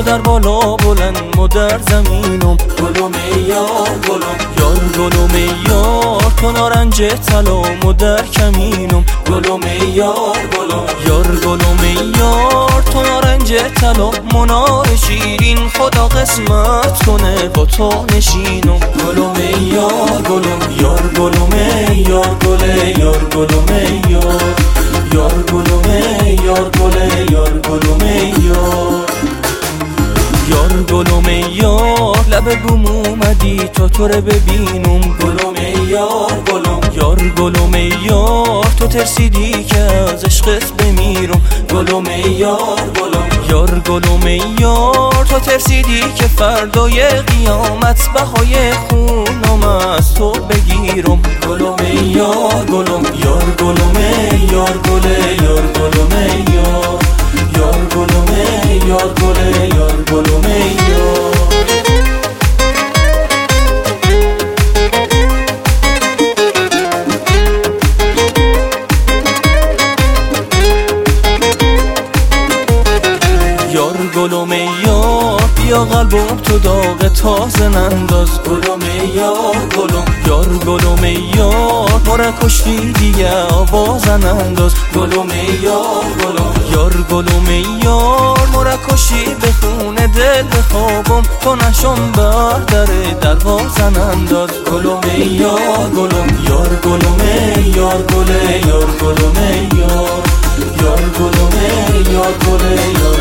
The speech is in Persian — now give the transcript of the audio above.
در بالا بلند و در زمینم. گلم یار گلم یار گلم یار تو نارنج طلام و در کمینم. گلم یار گلم یار گلم یار تو نارنج طلام منار شیرین خدا قسمت کنه با تو نشینم. گلم یار گلم یار گلم یار گله یار گلم یار یار گلم یار گله یار گلم یار یار گلم یار لب بوم اومدی تا تو رو ببینم. گلم یار گلم یار گلم یار تو ترسیدی که از عشقت بمیرم. گلم یار گلم یار گلم یار تو ترسیدی که فردای قیامت بهای خونم از تو بگیرم. گلم یار گلم یار گلم یار گله یار گلم یار یار گلم یار گله یار گلم یار یار گلم یار بیا قلبم تو داغ تازه ننداز. گلم یار گلم یار گلم یار مرا کشتی دیگه آواز ننداز. گلم یار گلم یار گلم یار مرا کشتی بخونه دل بخوابم تو نشم بر در دروازه ننداز. گلم یار گلم یار گلم یار گله یار گلم یار یار گلم یار گله یار